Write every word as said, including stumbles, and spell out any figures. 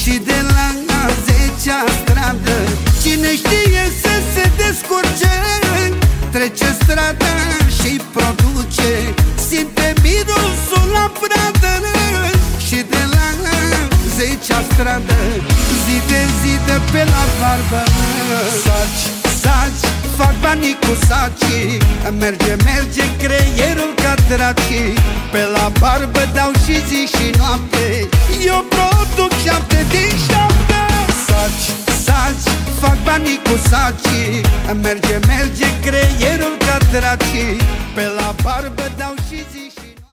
Și de la zecea stradă, cine știe să se descurce, trece strada și produce, simte mirosul la pradă. Și de la zecea stradă, zi de zi de pe la barbă, saci, saci, fac banii cu saci. Merge, merge creierul ca draci. Pe la barbă dau și zi și noapte, eu produc șapte din șapte. Saci, saci, fac banii cu saci. Merge, merge creierul ca draci. Pe la barbă dau